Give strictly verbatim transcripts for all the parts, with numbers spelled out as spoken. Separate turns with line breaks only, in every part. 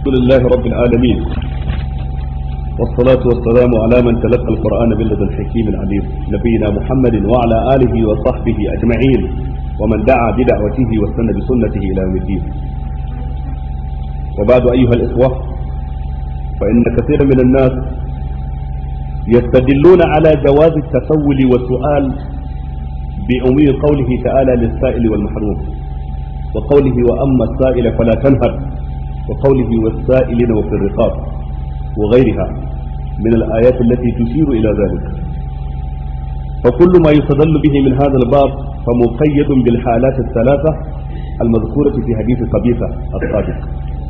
لله رب العالمين والصلاة والسلام على من تلقى القرآن من لدن الحكيم العليم نبينا محمد وعلى آله وصحبه أجمعين ومن دعا بدعوته واستنى بسنته إلى يوم الدين. وبعد أيها الإخوة، فإن كثيرا من الناس يستدلون على جواز التسول والسؤال بعموم قوله تعالى للسائل والمحروم، وقوله وأما السائل فلا تنهر، وقوله والسائلين وفي الرقاب، وغيرها من الآيات التي تشير إلى ذلك. فكل ما يستدل به من هذا الباب فمقيد بالحالات الثلاثة المذكورة في حديث قبيصة الصادق.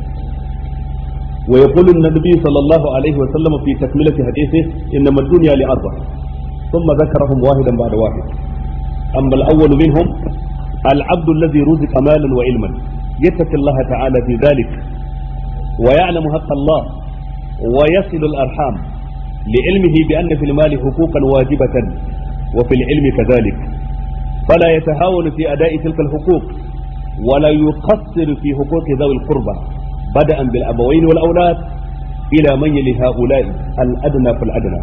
ويقول النبي صلى الله عليه وسلم في تكملة حديثه إنما الدنيا لأربع، ثم ذكرهم واحدا بعد واحد. أما الأول منهم العبد الذي رزق مالا وعلما يتقي الله تعالى في ذلك ويعلم حق الله ويصل الأرحام لعلمه بأن في المال حقوقا واجبة وفي العلم كذلك، فلا يتهاون في أداء تلك الحقوق ولا يقصر في حقوق ذوي القربى بدءا بالأبوين والأولاد إلى من يلي هؤلاء الأدنى فالأدنى،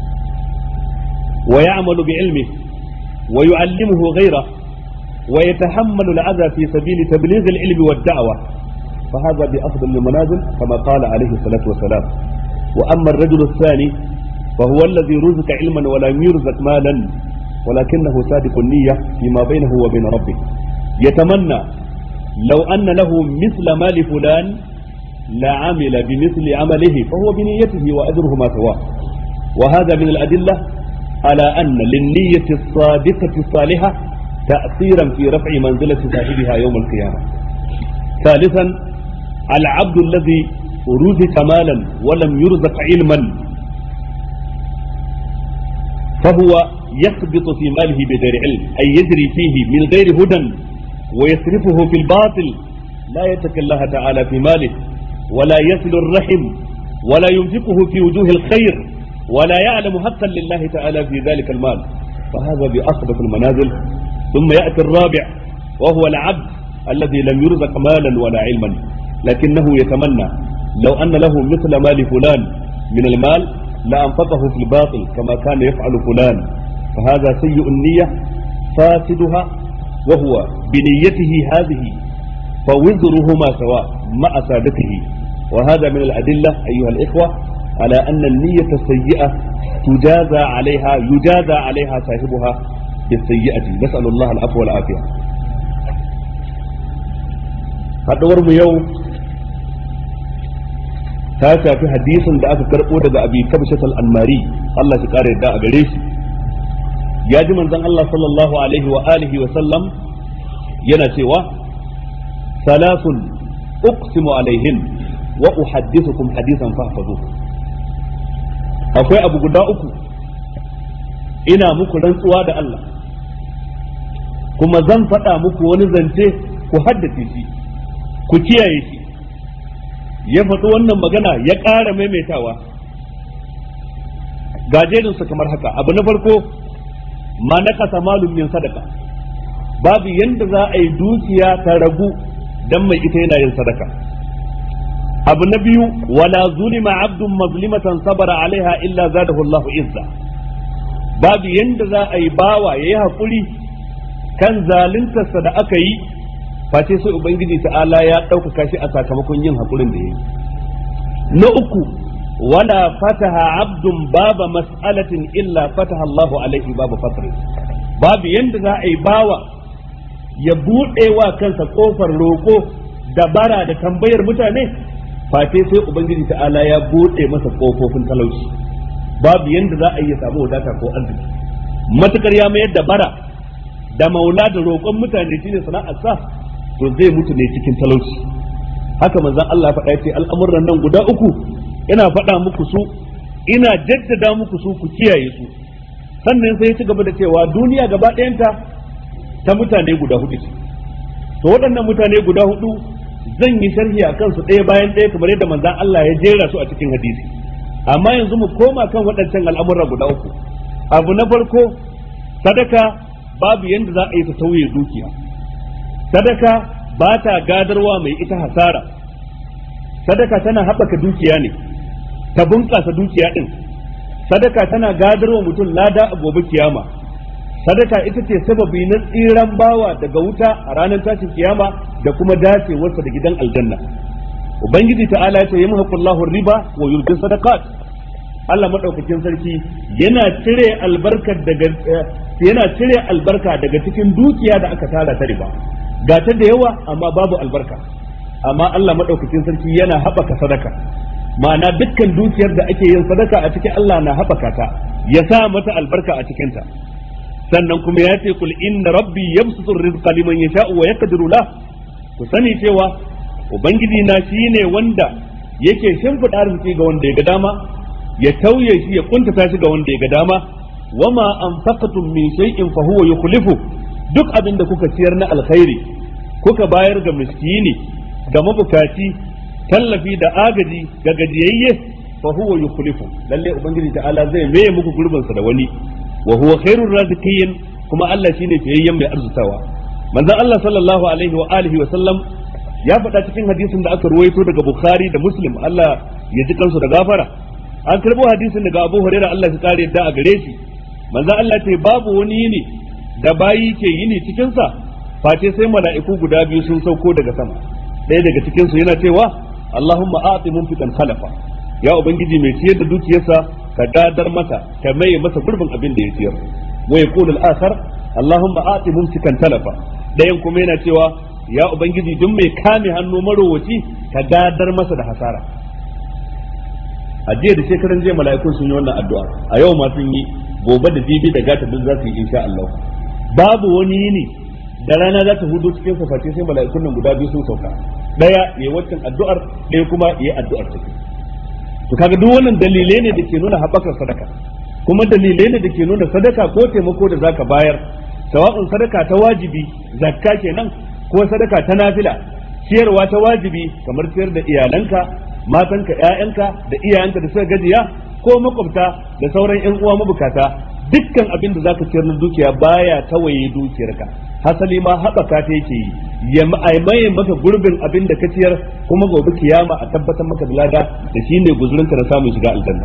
ويعمل بعلمه ويعلمه غيره ويتحمل الأذى في سبيل تبليغ العلم والدعوة، فهذا بأفضل المنازل كما قال عليه الصلاة والسلام. وأما الرجل الثاني فهو الذي رزق علما ولم يرزق مالا ولكنه صادق النية فيما بينه وبين ربه، يتمنى لو أن له مثل مال فلان لعمل بمثل عمله فهو بنيته وأجرهما سواء. وهذا من الأدلة على أن للنية الصادقة الصالحة تأثيرا في رفع منزلة صاحبها يوم القيامة. ثالثا العبد الذي رزق مالا ولم يرزق علما فهو يخبط في ماله بغير علم، أي يجري فيه من غير هدى ويصرفه في الباطل، لا يتقي الله تعالى في ماله ولا يصل الرحم ولا ينفقه في وجوه الخير ولا يعلم حقا لله تعالى في ذلك المال، فهذا بأخبث المنازل. ثم يأتي الرابع وهو العبد الذي لم يرزق مالا ولا علما لكنه يتمنى لو أن له مثل مال فلان من المال لأنفقه في الباطل كما كان يفعل فلان، فهذا سيء النية فاسدها، وهو بنيته هذه فوزرهما سواء مع سادته. وهذا من الأدلة أيها الإخوة على أن النية السيئة تجازى عليها يجازى عليها صاحبها بالسيئة، نسأل الله العفو والعافية. haɗuwar mu yau ta shafi hadisin da aka karɓo daga Abi Kabshat al-Anmari, Allah shi kare yadda a gare shi. Ya ji manzon Allah sallallahu alaihi wa alihi wa sallam yana cewa salasun uqsimu alaihin wa uhaddithukum hadisan fahfazu. Akwai abu guda uku ina muku rantsuwa da Allah kuma zan faɗa muku wani zance ku haddace shi ku kiyaye shi. Ya faɗi wannan magana ya ƙara maimaitawa gajerinsa kamar haka. Abu na farko ma nakasa malum min sadaka, babu yanda za a yi dukiya ta ragu dan mai ita yana yin sadaka. Abu na biyu wala zulima abdun mazlimatan sabara alaiha illa zadahu Allahu izza, babu yanda za a yi bawa yayi hakuri kan zaluntarsa da aka yi face sai ubangiji ta'ala ya ɗaukaka shi a sakamakon yin haƙurin da ya yi. Na uku wala fataha abdun baba mas'alatin illa fataha Allahu alaihi baba fatr, babu yanda za a yi bawa ya buɗe wa kansa ƙofar roƙo da bara da tambayar mutane face sai ubangiji ta'ala ya buɗe masa ƙofofin talauci. Babu yanda za a yi ya samu wadata ko arziki matukar ya mayar da bara da maula da roƙon mutane shine sana'arsa, to zai mutu ne cikin talauci. Haka manzon Allah ya faɗa ce al'amuran nan guda uku ina faɗa muku su, ina jaddada muku su, ku kiyaye su. Sannan sai ya ci gaba da cewa duniya gaba ɗayanta ta mutane guda hudu ce, to waɗannan mutane guda hudu zan yi sharhi a kansu ɗaya bayan ɗaya kamar yadda manzon Allah ya jera su a cikin hadisi. Amma yanzu mu koma kan waɗancan al'amuran guda uku. Abu na farko sadaka, babu yanda za a yi ta tauye dukiya. Sadaka ba ta gadarwa mai ita hasara, sadaka tana haɓaka dukiya ne, ta bunƙasa dukiya ɗin. Sadaka tana gadarwa mutum lada a gobe kiyama. Sadaka ita ce sababi na tsiran bawa daga wuta a ranar tashin kiyama da kuma dacewarsa da gidan aljanna. Ubangiji ta'ala ya ce yamhaqullahu riba wa yurbi sadaqat. Allah madaukakin sarki yana cire albarka daga yana cire albarka daga cikin dukiya da aka tara ta riba. Ga ta da yawa amma babu albarka. Amma Allah madaukakin sarki yana haɓaka sadaka. Ma'ana dukkan dukiyar da ake yin sadaka a cikin Allah na haɓaka ta, ya sa mata albarka a cikin ta. Sannan kuma ya ce kul inna rabbi yabsutu rizqa liman yasha'u wa yaqdiru la. Ku sani cewa ubangiji na shine wanda yake shimfiɗa arziki ga wanda ya ga dama, ya tauye shi ya kuntata shi ga wanda ya ga dama. Wama anfaqtum min shay'in fa huwa yukhlifu. Duk abin da kuka ciyar na alkhairi, kuka bayar ga miskini, ga mabukaci, tallafi da agaji ga gajiyayye, fa huwa yukhlifu. Lalle ubangiji ta'ala zai maye muku gurbin sa da wani. Wa huwa khairur raziqin, kuma Allah shine fiyayyen mai arzutawa. Manzon Allah sallallahu alaihi wa alihi wa sallam ya faɗa cikin hadisin da aka ruwaito daga Bukhari da Muslim, Allah ya ji kansu da gafara. An karbo hadisin daga Abu Hurairah, Allah ya kare yadda a gare shi. Manzon Allah ce babu wani yini da bayi ke yini cikin sa face sai mala'iku guda biyu sun sauko daga sama. Ɗaya daga cikin su yana cewa Allahumma a'ti munfiqan khalafa. Ya ubangiji mai ciyar da dukiyarsa ka dadar masa, ka maye masa gurbin abin da ya ciyar. Wa yaqulu al-akhar Allahumma a'ti mumsikan talafa. Dayan kuma yana cewa ya ubangiji duk mai kame hannu marowaci ka dadar masa da hasara. A jiya da shekaran jiya mala'ikun sun yi wannan addu'a, a yau ma sun yi, gobe da jibi da gata duk za su yi insha Allah. Babu wani yini da rana za ta hudu cikin safaci sai mala'ikun nan guda biyu sun sauka. Daya yayi waccan addu'ar, daya kuma yayi addu'ar take. To kaga duk wannan dalilai ne da ke nuna haɓakar sadaka, kuma dalilai ne da ke nuna sadaka ko taimako da zaka bayar, sawa'un sadaka ta wajibi zakka kenan ko sadaka ta nafila, ciyarwa ta wajibi kamar ciyar da iyalanka, matanka, ƴaƴanka da iyayenka da suka gajiya, ko makwabta da sauran ƴan uwa mabukata. Dukkan abin da zaka ciyar na dukiya baya tawaye dukiyarka, hasali ma haɓaka ta yake yi, ya maimaye maka gurbin abin da ka ciyar, kuma gobe kiyama a tabbatar maka da lada da shi ne guzurinka da samun shiga aljanna.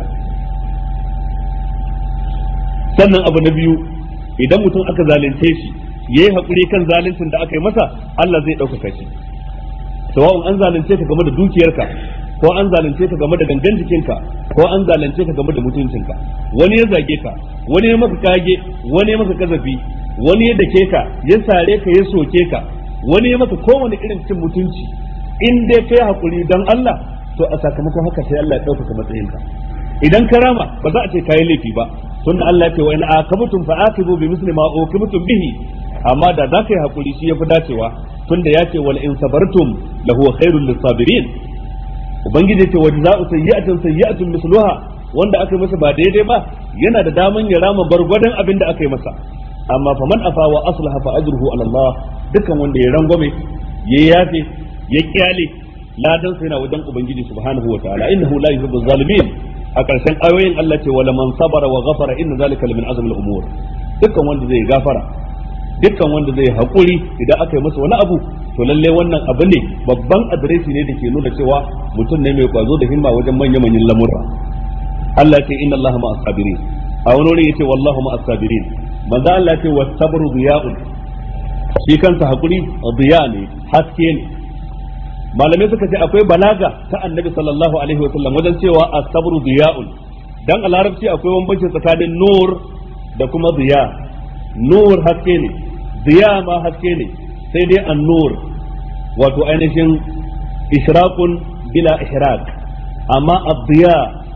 Sannan abu na biyu, idan mutum aka zalunce shi ya yi haƙuri kan zaluncin da aka yi masa, Allah zai ɗaukaka shi. Sawa'un an zalunce ka game da dukiyarka, ko an zalunce ka game da gangan jikinka, ko an zalunce ka game da mutuncinka. Wani ya zage ka, wani ya maka kage, wani ya maka kazafi, wani ya dake ka, ya sare ka, ya soke ka, wani ya maka kowane irin cin mutunci. In dai kai haƙuri don Allah, to a sakamakon haka sai Allah ya ɗaukaka matsayinka. Idan ka rama ba za a ce kayi laifi ba, tunda Allah ya ce wa in aqabtum fa aqibu bi misli ma uqibtum bihi. Amma da za ka yi haƙuri shi yafi dacewa, tunda ya ce wal in sabartum lahu khairul lisabirin. Ubangiji ce wa jaza'u sayyi'atin sayyi'atun misluha, wanda aka yi masa ba daidai ba yana da daman ya rama bargwadon abin da aka yi masa. Amma fa man afa wa aslaha fa ajruhu ala Allah. Dukkan wanda ya rangwame, ya yafe, ya kyale, ladan sa yana wajen Ubangiji subhanahu wa ta'ala, innahu la yuhibbu zalimin. A ƙarshen ayoyin Allah ce wala man sabara wa ghafara inna zalika min azmi al-umur. Dukkan wanda zai gafara, dukkan wanda zai haƙuri idan aka yi masa wani abu, to lalle wannan abu ne babban adresi ne da ke nuna cewa mutum ne mai kwazo da himma wajen manya manyan lamurra. Allah ce inna Allah ma'as sabirin. A wani wurin yace wallahu ma'as sabirin. Manzo Allah ce was-sabru diya'un. Shi kansa haƙuri diya ne, haske ne. Malamai suka ce akwai balaga ta Annabi sallallahu alaihi wa sallam wajen cewa as-sabru diya'un. Dan a larabci akwai bambanci tsakanin nur da kuma diya. Nur haske ne, diya ma haske ne, sai dai an-nur wato ainihin ishraqun bila ishraq, amma ad-diya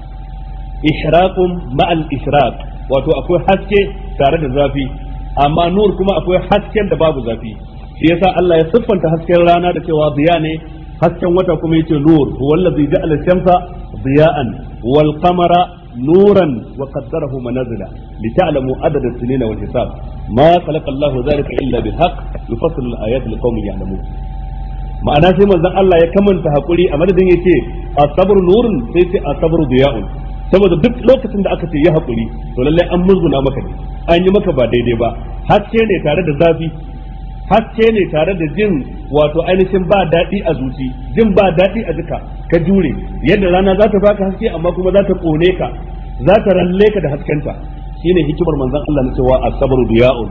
ishraqun ma'al ishraq, wato akwai haske tare da zafi, amma nur kuma akwai hasken da babu zafi. Shi yasa Allah ya siffanta hasken rana da cewa diya ne, hasken wata kuma yace nur, huwa allazi ja'ala ash-shamsa diya'an wal qamara نورا وقدره منازلا لتعلموا عدد السنين والحساب ما خلق الله ذلك الا بالحق يفصل الايات لقوم يعلمون. ma'ana sai manzon Allah ya kamanta hakuri a madadin yace as-sabru nurun sai ce as-sabru diya'un, saboda duk lokacin da aka ce ya hakuri to lalle an muzguna maka ne, an yi maka ba daidai ba, haske ne tare da zafi. haske ne tare da jin wato ainihin ba daɗi a zuci, jin ba daɗi a jika ka jure yadda rana za ta baka haske amma kuma za ta kone ka, za ta ralle ka da haskenta. Shine hikimar manzon Allah na cewa as-sabru diya'un.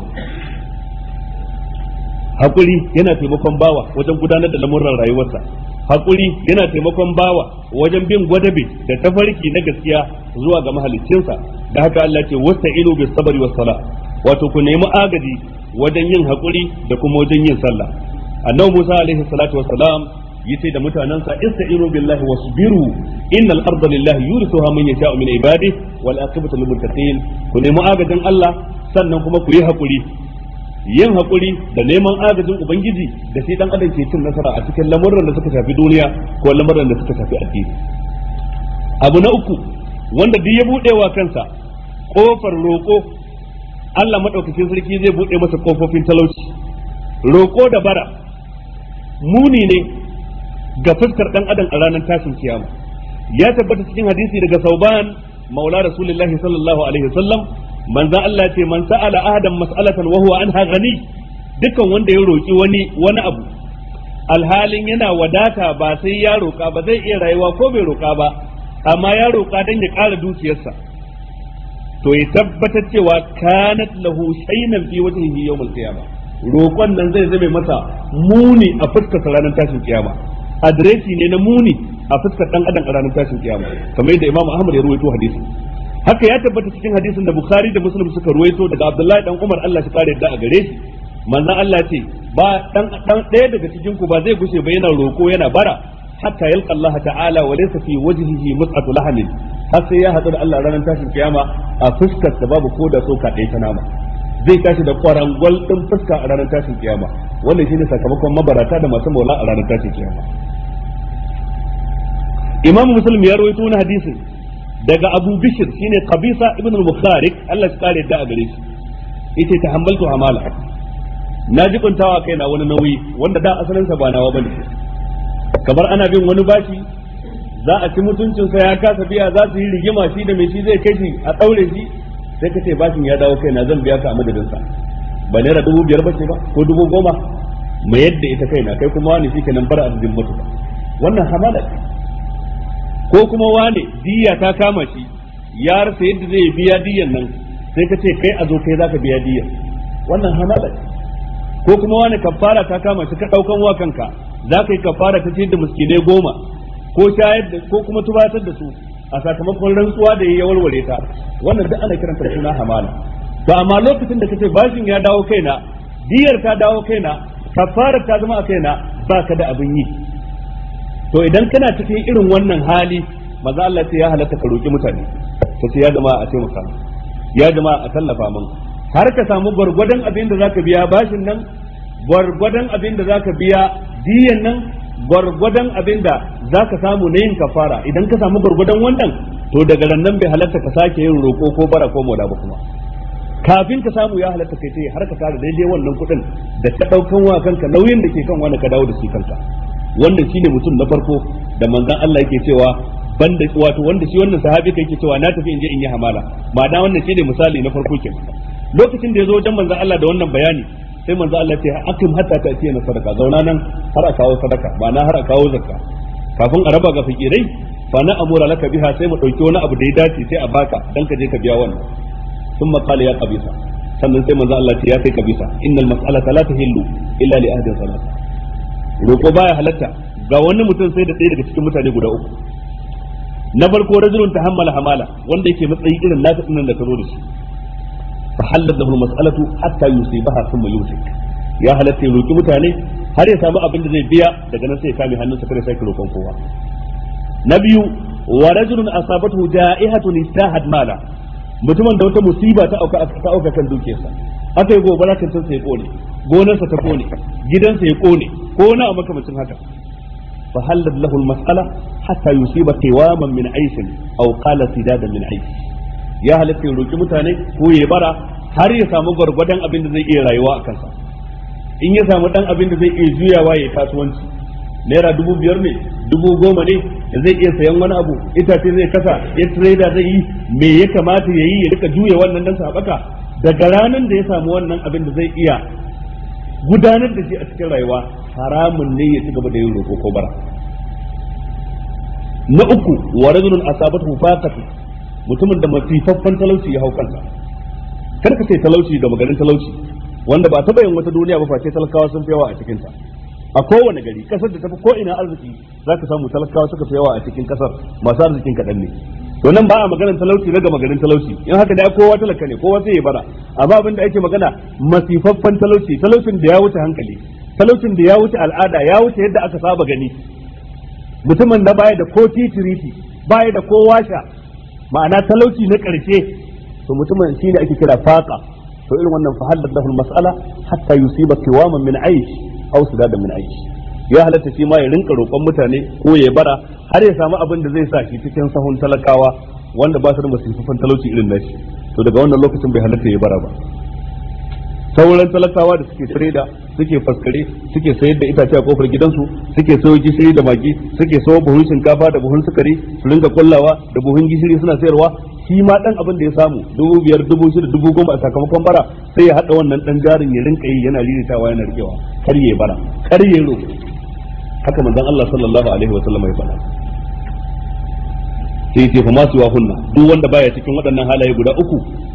Hakuri yana taimakon bawa wajen gudanar da lamuran rayuwarsa. Hakuri yana taimakon bawa wajen bin gwadabe da tafarki na gaskiya zuwa ga mahaliccinsa. Da haka Allah ce wasta'inu bis sabri was sala. Wato ku nemi agaji wajen yin hakuri da kuma wajen yin sallah. Annabi Musa alaihi salatu wassalam yace da mutanansa ista'inu billahi wasbiru innal arda lillahi yurithuha man yasha'u min ibadihi wal aqibatu lil muttaqin. Ku nemi agajin Allah sannan kuma ku yi hakuri. Yin hakuri da neman agajin ubangiji da sai dan adam ke cin nasara a cikin lamuran da suka shafi duniya ko lamuran da suka shafi addini. Abu na uku wanda duk ya bude wa kansa kofar roko, Allah madaukakin sarki zai bude masa kofofin talauci. Roko da bara muni ne ga fuskar dan adam a ranar tashin kiyama. Ya tabbata cikin hadisi daga Sauban maula Rasulullahi sallallahu alaihi wasallam, manzo Allah ce man sa'ala ahadan mas'alatan wa huwa anha ghani, dukkan wanda ya roki wani wani abu alhalin yana wadata ba sai ya roka ba, zai iya rayuwa ko bai roka ba, amma ya roka dan ya ƙara dukiyarsa, to ya tabbatar cewa kanat lahu shaynan fi wajhihi yawm al-qiyamah. Roƙon nan zai zame masa muni a fuskar ranar tashin kiyama, adresi ne na muni a fuskar dan adam a ranar tashin kiyama, kamar yadda Imam Ahmad ya ruwaito hadisi. Haka ya tabbata cikin hadisin da Bukhari da Muslim suka ruwaito daga Abdullahi dan Umar, Allah shi kare yadda a gare shi, manzon Allah ce ba dan dan ɗaya daga cikin ku ba zai gushe ba yana roko yana bara hatta yalqa Allah ta'ala wa laysa fi wajhihi mus'atu lahamin, har sai ya hadu da Allah ranar tashin kiyama a fuskar sa babu koda soka ɗaya ta nama. Zai tashi da kwarangwal din fuska a ranar tashin kiyama. Wannan shine sakamakon mabarata da masu maula a ranar tashin kiyama. Imam Muslim ya rawaito wani hadisin daga Abu Bishr shine Qabisa ibn al-Mukharik, Allah ya kare da a gare shi, yace tahammaltu hamala, na ji kuntawa kaina wani nauyi wanda da asalin sa ba nawa bane, kamar ana bin wani bashi za a ci mutuncin sa ya kasa biya, za su yi rigima shi da mai shi zai kai shi a daure shi, sai ka ce bashin ya dawo kaina zan biya ka a madadin sa, ba naira dubu biyar bace ba ko dubu goma, mai yadda ita kaina kai kuma wani shi kenan bar azumin mutu ba, wannan hamala ce. Ko kuma wane diya ta kama shi ya rasa yadda zai biya diyan nan, sai ka ce kai a zo kai zaka biya diyan, wannan hamala ce. Ko kuma wane kafara ta kama shi ka daukan wa kanka zaka yi kafara ta ce da miskinai goma ko shayar da ko kuma tubatar da su a sakamakon rantsuwa da ya warware ta, wannan duk ana kiranta suna hamala. To amma lokacin da kace bashin ya dawo kaina, diyar ta dawo kaina, kafara ta zama a kaina, baka da abin yi. To idan kana cikin irin wannan hali, maza Allah ce ya halatta ka roki mutane, to sai ya jama'a a taimaka, ya jama'a a tallafa min, har ka samu gwargwadon abin da zaka biya bashin nan, gwargwadon abin da zaka biya diyan nan, gwargwadon abin da zaka samu na yin kafara. Idan ka samu gwargwadon wannan, to daga nan bai halatta ka sake yin roko ko bara ko mola ba kuma. Kafin ka samu ya halatta kai sai har ka tara daidai wannan kuɗin da ka ɗaukan wa kanka nauyin da ke kan wani ka dawo da shi kanka. Wannan shine mutum na farko da manzon Allah yake cewa banda wato wanda shi wannan sahabi kai yake cewa na tafi in je in yi hamala, ma'ana wannan shine misali na farko kenan. Lokacin da ya zo wajen manzon Allah da wannan bayani, sai manzon Allah ya ce akim hatta ta ce na sadaka, zauna nan har a kawo sadaka, ma'ana har a kawo zakka, kafin a raba ga fakirai fa na amura laka biha, sai mu dauki wani abu da ya dace sai a baka dan ka je ka biya wannan. Thumma qala ya qabisa, sannan sai manzon Allah ya ce ya kai qabisa, innal mas'alata la tahillu illa li ahdi salata. Roko baya halatta ga wani mutum sai da ɗaya daga cikin mutane guda uku. Na farko rajulun tahammala hamala, wanda yake matsayi irin naka sunan da ka zo da shi, fa halat lahu mas'alatu hatta yusibaha thumma yusik, ya halatta ya roki mutane har ya samu abin da zai biya, daga nan sai ya kame hannunsa kare sai roƙon kowa. Na biyu wa rajulun asabatu ja'ihatun istahad mala, mutumin da wata musiba ta auka ta auka kan dukiyarsa, aka yi gobara kan sai ya kone, gonarsa ta kone, gidansa ya kone, ko na a makamacin haka. fa halal lahu al-mas'ala hatta yusiba qiwaman min aisin aw qala sidadan min ais, ya halatta ya roki mutane ko ya bara har ya samu gwargwadon abin da zai iya rayuwa a kansa. In ya samu dan abin da zai iya juyawa ya kasuwanci, naira dubu biyar ne, dubu goma ne, zai iya sayan wani abu, itace zai kasa, ya trader zai yi, me ya kamata ya yi ya rika juya wannan dan sabaka. Daga ranar da ya samu wannan abin da zai iya gudanar da shi a cikin rayuwa haramun ne ya ci gaba da yin roƙo ko bara. Na uku wa rajulun asabatu faqatu mutumin da masifaffan talauci ya hau kansa. Kar ka ce talauci da maganin talauci wanda ba ta bayan wata duniya ba face talakawa sun fi yawa a cikin ta. A kowane gari kasar da tafi ko ina arziki zaka samu talakawa suka fi yawa a cikin kasar, masu arzikin kaɗan ne. To nan ba a maganin talauci na ga maganin talauci, in haka da kowa talaka ne kowa sai ya bara, amma abin da ake magana masifaffan talauci, talaucin da ya wuce hankali, talaucin da ya wuce al'ada, ya wuce yadda aka saba gani. Mutumin da baya da ko titiriti, baya da ko washa, ma'ana talauci na ƙarshe, to mutumin shine ake kira faqa. To irin wannan fa hadda lahu mas'ala hatta yusiba qiwaman min aish aw sudadan min aish. Ya halatta shi ma ya rinka roƙon mutane ko ya bara har ya samu abin da zai sa shi cikin sahun talakawa wanda ba su da masifafan talauci irin nashi. To daga wannan lokacin bai halatta ya bara ba. Sauran talakawa da suke trader, suke faskare, suke sayar da itace a kofar gidansu, suke sayo gishiri da magi, suke sayo buhun shinkafa da buhun sukari, su rinka kullawa da buhun gishiri suna sayarwa, shi ma dan abin da ya samu dubu biyar dubu shida dubu goma a sakamakon bara sai ya hada wannan dan jarin ya rinka yi yana riritawa yana rikewa kar ya bara kar ya roƙo. Haka manzon Allah sallallahu alaihi wa sallam ya faɗa. Sai ce fa masu hunna duk wanda baya cikin waɗannan halaye guda uku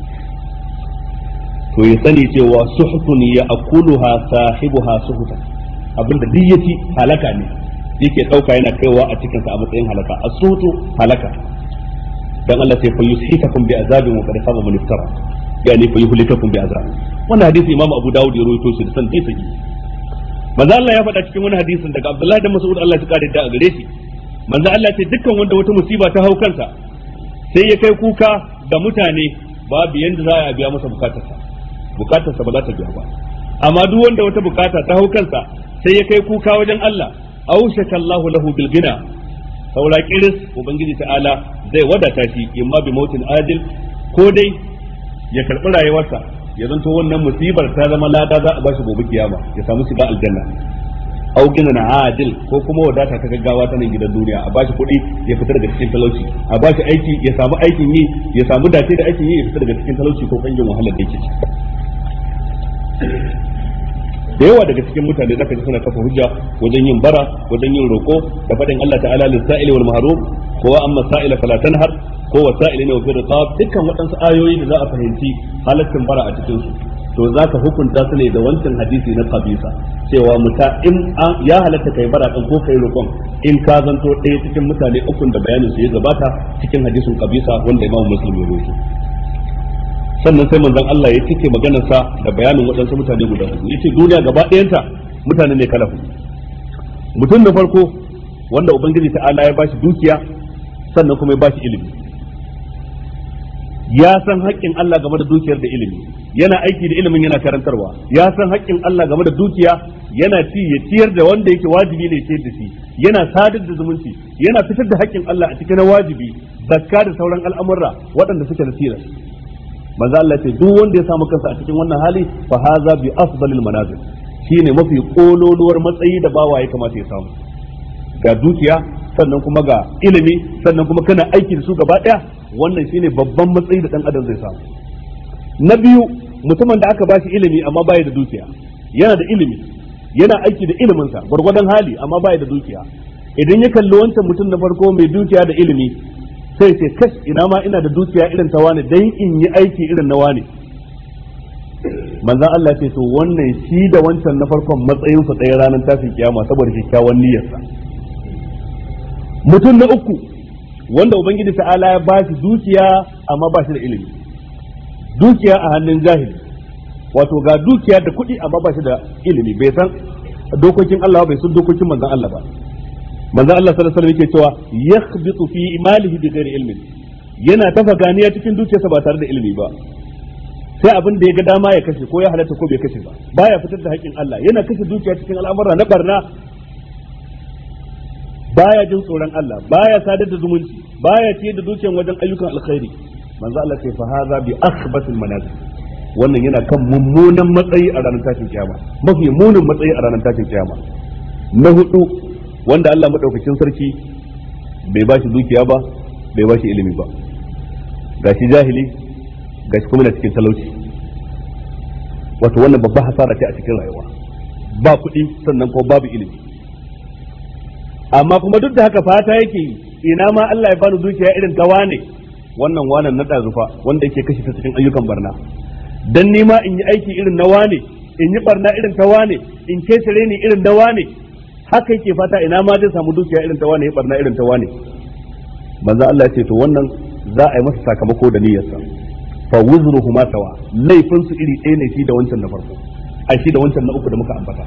to ya sani cewa suhutun ya akuluha sahibuha suhutan, abinda duk yaci halaka ne yake dauka yana kaiwa a cikin sa a matsayin halaka. as-suhutu halaka. Dan Allah sai fa yushitakum bi azabin wa qad khaba man iftara, yani fa yuhlikakum bi azab. Wannan hadisi Imam Abu Dawud ya rawaito shi da san sai saki. Manzo Allah ya faɗa cikin wani hadisin daga Abdullah da Mas'ud Allah ya kare da a gare shi. Manzo Allah ce dukkan wanda wata musiba ta hau kansa sai ya kai kuka ga mutane babu yanda za a biya masa bukatarsa. Bukatarsa ba za ta biya ba. Amma duk wanda wata bukata ta hau kansa sai ya kai kuka wajen Allah, aushaka Allahu lahu bil gina. Saura kiris ubangiji ta'ala zai wadata shi imma bi mautin adil ko dai ya karbi rayuwarsa ya zanto wannan musibar ta zama lada za a bashi gobe kiyama ya samu shiga aljanna, au gina na adil ko kuma wadata ta gaggawa ta nan gidan duniya a bashi kuɗi ya fita daga cikin talauci, a bashi aiki ya samu aikin yi ya samu dace da aikin yi ya fita daga cikin talauci ko kangin wahalar da yake ciki. Da yawa daga cikin mutane zaka ji suna kafa hujja wajen yin bara wajen yin roko da fadin Allah ta'ala lis-sa'ili wal mahrum ko amma sa'ila fala tanhar ko wasa'ilina wa fil riqab, dukkan waɗansu ayoyi da za a fahimci halaccin bara a cikin su to zaka hukunta su ne da wancan hadisi na qabisa cewa muta in ya halatta kai bara kan ko kai roƙon in ka zanto ɗaya cikin mutane ukun da bayanin su ya gabata cikin hadisin qabisa wanda Imam Muslim ya rawaito. Sannan sai manzon Allah ya cike maganarsa da bayanin waɗansu mutane guda uku yace duniya gaba ɗayanta mutane ne kala huɗu. Mutum na farko wanda ubangiji ta'ala ya bashi dukiya sannan kuma ya bashi ilimi, ya san haƙƙin Allah game da dukiyar da ilimi, yana aiki da ilimin yana karantarwa, ya san haƙƙin Allah game da dukiya yana ci ya ciyar da wanda yake wajibi ne ciyar da shi, yana sadar da zumunci, yana fitar da haƙƙin Allah a cikin wajibi, zakka da sauran al'amurra waɗanda suke da tilas. Manzo Allah ce duk wanda ya samu kansa a cikin wannan hali fa haza bi afdalil manazil, shine mafi kololuwar matsayi da bawa ya kamata ya samu. Ga dukiya sannan kuma ga ilimi sannan kuma kana aiki da su gaba daya, wannan shine babban matsayi da dan adam zai samu. Na biyu mutumin da aka bashi ilimi amma baya da dukiya, yana da ilimi yana aiki da ilimin sa gurgurdan hali amma baya da dukiya. Idan ya kalli wancan mutum na farko mai dukiya da ilimi sai ce kash ina ma ina da dukiya irin ta wani dan in yi aiki irin na wani. Manzon Allah ya ce to wannan shi da wancan na farkon matsayin sa ɗaya ranar tashin kiyama saboda kyakkyawan niyyarsa. Mutum na uku wanda ubangiji ta'ala ya bashi dukiya amma ba shi da ilimi, dukiya a hannun jahili, wato ga dukiya da kuɗi amma ba shi da ilimi, bai san dokokin Allah bai san dokokin manzon Allah ba. Manzon Allah sallallahu alaihi wasallam yake cewa yakhbitu fi malihi bi ghairi ilmin, yana tafa ganiya cikin dukiyarsa ba tare da ilimi ba, sai abin da ya ga dama ya kashe ko ya halatta ko bai kashe ba, baya fitar da haƙƙin Allah, yana kashe dukiya cikin al'amura na barna, baya jin tsoron Allah, baya sadar da zumunci, baya ciyar da dukiyar wajen ayyukan alkhairi. Manzo Allah sai fa haza bi akhbatil manazil, wannan yana kan mummunan matsayi a ranar tashin kiyama, mafi munin matsayi a ranar tashin kiyama. Na hudu wanda Allah madaukakin sarki bai ba shi dukiya ba, bai ba shi ilimi ba, gashi jahili gashi kuma na cikin talauci, wato wannan babban hasara ce a cikin rayuwa. ba kuɗi sannan kuma babu ilimi. Amma kuma duk da haka fata yake yi ina ma Allah ya bani dukiya irin ta wane, wannan wanan na ɗazufa wanda yake kashe ta cikin ayyukan barna, dan nima in yi aiki irin na wane, in yi barna irin ta wane, in ketare ni irin da wane, haka yake fata ina ma zai samu dukiya irin ta wane, ya barna irin ta wane. Manzo Allah ya ce to wannan za a yi masa sakamako da niyyarsa, fa wuzruhu ma sawa, laifin su iri ɗaya ne shi da wancan na farko, ai shi da wancan na uku da muka ambata.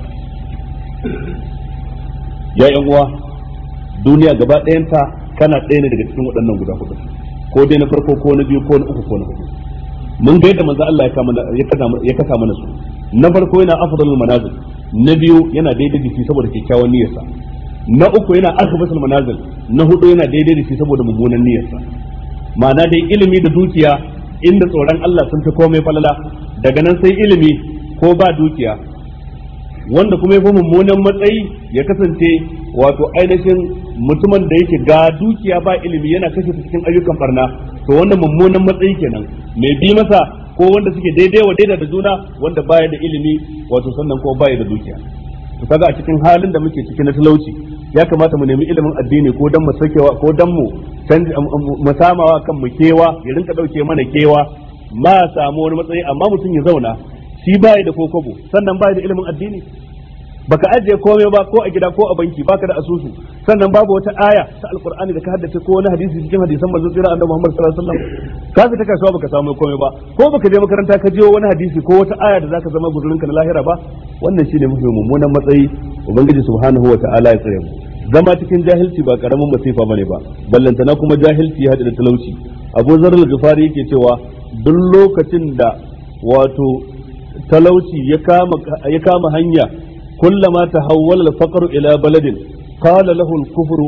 Ya yan uwa, duniya gaba ɗayanta kana ɗaya ne daga cikin waɗannan guda hudu, ko dai na farko ko na biyu ko na uku ko na hudu. Mun ga yadda manzo Allah ya kasa mana su. Na farko yana afdalul manazil, na biyu yana daidai da shi saboda kyakkyawan niyyarsa, na uku yana akhbasul manazil, na hudu yana daidai da shi saboda mummunan niyyarsa. Ma'ana dai ilimi da dukiya inda tsoron Allah sun fi komai falala, daga nan sai ilimi ko ba dukiya, wanda kuma ya fi mummunan matsayi ya kasance wato ainihin mutumin da yake ga dukiya ba ilimi yana kashe ta cikin ayyukan barna, to wannan mummunan matsayi kenan. Mai bi masa ko wanda suke daidai wa daidai da juna, wanda baya da ilimi wato sannan ko baya da dukiya. To kaga a cikin halin da muke cikin na talauci ya kamata mu nemi ilimin addini ko dan mu sakewa ko dan mu mu samawa kan mu kewa, ya rinka dauke mana kewa, ma samu wani matsayi amma mutum ya zauna shi baya da kokobo sannan baya da ilimin addini, baka ajiye komai ba ko a gida ko a banki, baka da asusu, sannan babu wata aya ta alqur'ani da ka haddace ko wani hadisi cikin hadisan manzon tsira annabi Muhammad sallallahu alaihi wasallam, ka fita kasuwa baka samu komai ba, ko baka je makaranta ka jiyo wani hadisi ko wata aya da zaka zama guzurinka na lahira ba, wannan shine mafi mummunan matsayi. Ubangiji subhanahu wa ta'ala ya tsare mu. Zama cikin jahilci ba karamin masifa bane ba, ballantana kuma jahilci ya hada da talauci. Abu Zarr al-Ghifari yake cewa duk lokacin da wato talauci ya kama ya kama hanya, kullama tahawwala al-faqru ila baladin qala lahu al-kufru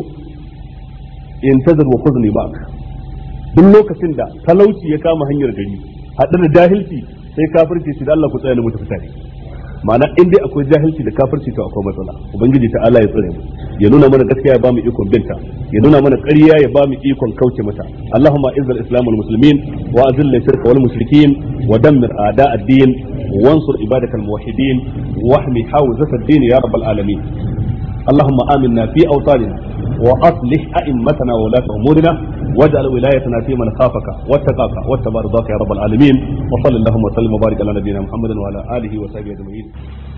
intazir wa khudni ba'ak. Duk lokacin da talauci ya kama hanyar gari hada da jahilci, sai kafirci shi da Allah ku tsaya ne mu tafi tare. Ma'ana in dai akwai jahilci da kafirci to akwai matsala. Ubangiji ta Allah ya tsare mu, ya nuna mana gaskiya ya ba mu ikon binta, ya nuna mana ƙarya ya ba mu ikon kauce mata. Allahumma izzil islam wal muslimin wa azil shirka wal mushrikin wa dammir a'da ad-din wansur ibadak al muwahhidin wa ahmi hawzat ad-din ya rabbal alamin. Allahumma aminna fi awtanina wa aslih a'immatana wa ulata umurina واجعل ولايتنا في من خافك واتقاك واتبع رضاك يا رب العالمين. وصلى اللهم وسلم وبارك على نبينا محمد وعلى اله وصحبه اجمعين.